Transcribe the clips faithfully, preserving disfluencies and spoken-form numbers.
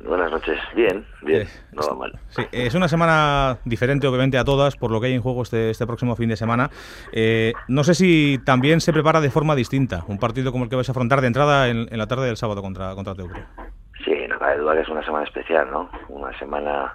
Buenas noches. Bien, bien, Eh, no va mal. sí, es una semana diferente, obviamente, a todas, por lo que hay en juego este, este próximo fin de semana. Eh, no sé si también se prepara de forma distinta un partido como el que vais a afrontar de entrada en, en la tarde del sábado contra, contra Teucro. Sí, no cabe duda que es una semana especial, ¿no? Una semana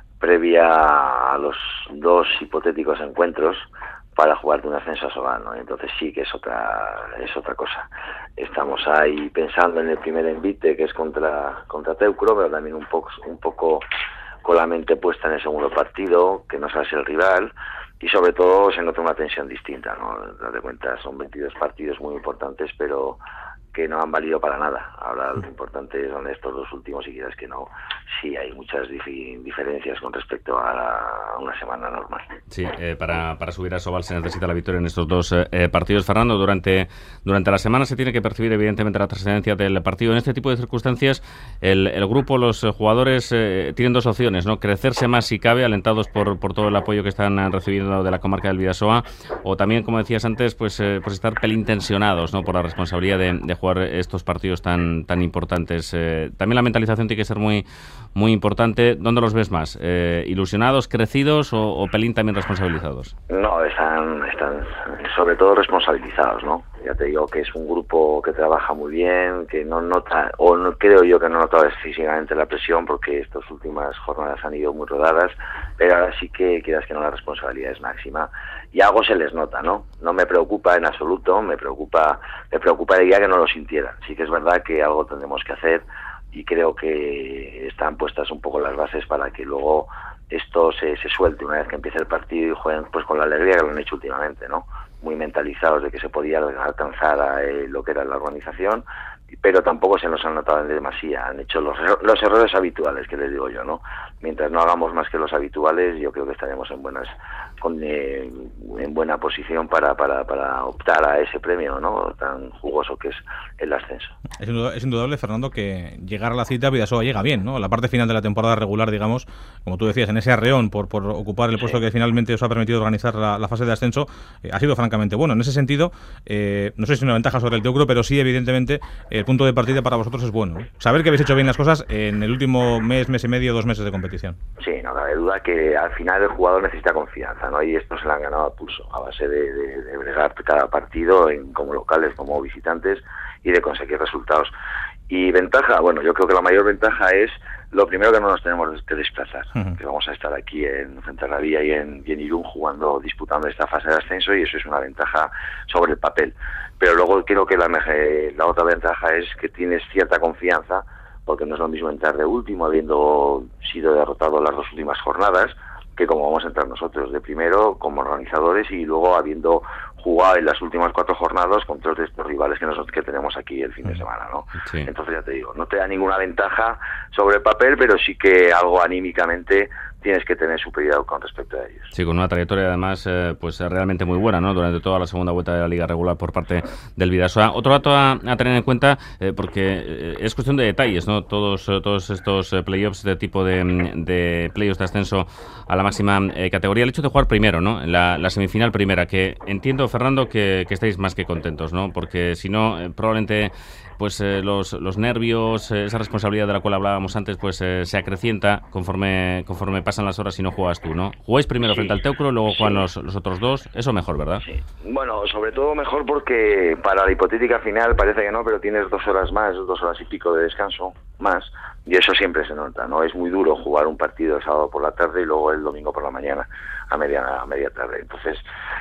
previa a los dos hipotéticos encuentros para jugar de un ascenso a Sobal, ¿no? Entonces sí que es otra es otra cosa. Estamos ahí pensando en el primer envite, que es contra contra Teucro, pero también un poco un poco con la mente puesta en el segundo partido, que no sabes el rival, y sobre todo se nota una tensión distinta, ¿no? Date cuenta, son veintidós partidos muy importantes, pero que no han valido para nada. Ahora lo importante son estos dos últimos, y quieras que no, sí hay muchas dif- diferencias con respecto a, la, a una semana normal. Sí, eh, para, para subir a Sobal se necesita la victoria en estos dos eh, partidos. Fernando, durante, durante la semana se tiene que percibir evidentemente la trascendencia del partido. En este tipo de circunstancias, el, el grupo, los jugadores eh, tienen dos opciones, ¿no? Crecerse más si cabe, alentados por, por todo el apoyo que están recibiendo de la comarca del Bidasoa, o también, como decías antes, pues, eh, pues estar pelín tensionados, ¿no? Por la responsabilidad de, de jugar estos partidos tan, tan importantes. Eh, también la mentalización tiene que ser muy, muy importante. ¿Dónde los ves más? Eh, ¿Ilusionados, crecidos o, o pelín también responsabilizados? No, están, están sobre todo responsabilizados, ¿no? Ya te digo que es un grupo que trabaja muy bien, que no nota, o no creo yo que no nota físicamente la presión, porque estas últimas jornadas han ido muy rodadas, pero ahora sí que quieras que no, la responsabilidad es máxima y algo se les nota, ¿no? No me preocupa en absoluto, me preocupa, me preocuparía que no lo sintieran. Sí que es verdad que algo tendremos que hacer y creo que están puestas un poco las bases para que luego esto se, se suelte una vez que empiece el partido y jueguen pues con la alegría que lo han hecho últimamente, ¿no? Muy mentalizados de que se podía alcanzar a eh, lo que era la organización, pero tampoco se nos han notado en demasía. Han hecho los, los errores habituales, que les digo yo, ¿no? Mientras no hagamos más que los habituales, yo creo que estaremos en buenas con, eh, en buena posición para, para, para optar a ese premio, ¿no? Tan jugoso que es el ascenso. Es indudable, es indudable, Fernando, que llegar a la cita Bidasoa llega bien, ¿no? La parte final de la temporada regular, digamos, como tú decías, en ese arreón por, por ocupar el puesto sí. que finalmente os ha permitido organizar la, la fase de ascenso, eh, ha sido francamente bueno. En ese sentido, eh, no sé si es una ventaja sobre el Teucro, pero sí, evidentemente, el punto de partida para vosotros es bueno, ¿no? Saber que habéis hecho bien las cosas en el último mes, mes y medio, dos meses de competición. Sí, no cabe duda que al final el jugador necesita confianza, ¿no? Y esto se lo han ganado a pulso, a base de, de, de bregar cada partido, en, como locales, como visitantes, y de conseguir resultados. Y ventaja, bueno, yo creo que la mayor ventaja es lo primero, que no nos tenemos que desplazar, uh-huh. que vamos a estar aquí en Fuenterrabía y en, y en Irún jugando, disputando esta fase de ascenso, y eso es una ventaja sobre el papel. Pero luego creo que la, la otra ventaja es que tienes cierta confianza, porque no es lo mismo entrar de último habiendo sido derrotado las dos últimas jornadas, que como vamos a entrar nosotros de primero como organizadores, y luego habiendo jugado en las últimas cuatro jornadas contra los de estos rivales que nosotros que tenemos aquí el fin de semana, ¿no? Sí. Entonces ya te digo, no te da ninguna ventaja sobre el papel, pero sí que algo anímicamente tienes que tener superioridad con respecto a ellos. Sí, con una trayectoria además eh, pues realmente muy buena, ¿no? Durante toda la segunda vuelta de la liga regular por parte del Bidasoa. Otro dato a, a tener en cuenta, eh, porque eh, es cuestión de detalles, ¿no? Todos, todos estos eh, playoffs de tipo de, de playoffs de ascenso a la máxima eh, categoría. El hecho de jugar primero, ¿no? La, la semifinal primera, que entiendo, Fernando, que, que estáis más que contentos, ¿no? Porque si no, eh, probablemente pues eh, los, los nervios, eh, esa responsabilidad de la cual hablábamos antes, pues eh, se acrecienta conforme conforme pasan las horas y no juegas tú, ¿no? Jugáis primero sí. frente al Teucro, luego sí. juegan los, los otros dos, eso mejor, ¿verdad? Sí. Bueno, sobre todo mejor porque para la hipotética final parece que no, pero tienes dos horas más, dos horas y pico de descanso más, y eso siempre se nota, ¿no? Es muy duro jugar un partido el sábado por la tarde y luego el domingo por la mañana a media, a media tarde. Entonces,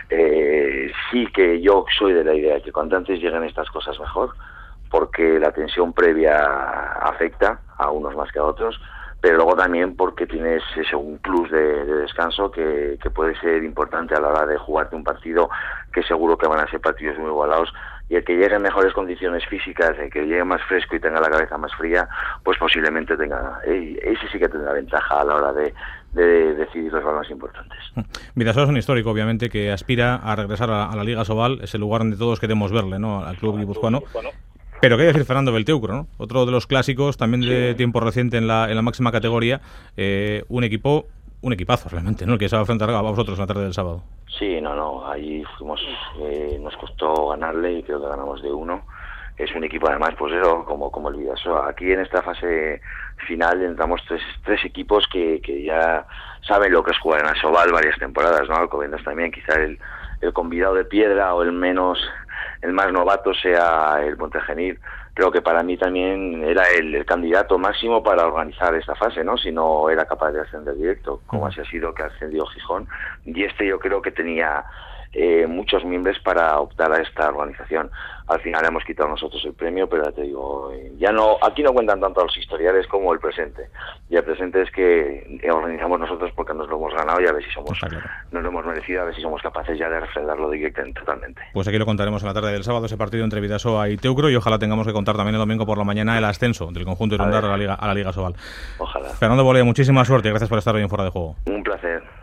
eh, sí que yo soy de la idea de que cuanto antes lleguen estas cosas mejor, porque la tensión previa afecta a unos más que a otros, pero luego también porque tienes ese un plus de, de descanso que, que puede ser importante a la hora de jugarte un partido, que seguro que van a ser partidos muy igualados, y el que llegue en mejores condiciones físicas, el que llegue más fresco y tenga la cabeza más fría, pues posiblemente tenga, eh, ese sí que tendrá ventaja a la hora de, de decidir los balones importantes. Bidasoa es un histórico, obviamente, que aspira a regresar a, a la Liga Sobal, es el lugar donde todos queremos verle, ¿no? Al club guipuzcoano. Pero qué decir Fernando del Teucro, ¿no? Otro de los clásicos, también de sí. tiempo reciente en la, en la máxima categoría, eh, un equipo, un equipazo realmente, ¿no? El que se va a enfrentar a vosotros en la tarde del sábado. Sí, no, no, ahí fuimos, eh, nos costó ganarle y creo que ganamos de uno. es un equipo además, pues eso, como, como el Bidasoa. Aquí en esta fase final entramos tres, tres equipos que, que ya saben lo que es jugar en Asobal varias temporadas, ¿no? Alcobendas también, quizá el, el convidado de piedra o el menos, el más novato sea el Montegenil. Creo que para mí también era el, el candidato máximo para organizar esta fase, ¿no? Si no era capaz de ascender directo, como así ha sido que ha ascendido Gijón. Y este yo creo que tenía eh, muchos miembros para optar a esta organización. Al final hemos quitado nosotros el premio, pero ya te digo, ya no, aquí no cuentan tanto los historiales como el presente. Y el presente es que organizamos nosotros porque nos lo hemos ganado y a ver si somos, claro. nos lo hemos merecido, a ver si somos capaces ya de refrendarlo directamente, totalmente. Pues aquí lo contaremos en la tarde del sábado, ese partido entre Bidasoa y Teucro, y ojalá tengamos que contar también el domingo por la mañana el ascenso del conjunto Irundar a, a la Liga a la Liga Asobal. Ojalá. Fernando Bolea, muchísima suerte y gracias por estar hoy en Fuera de Juego. Un placer.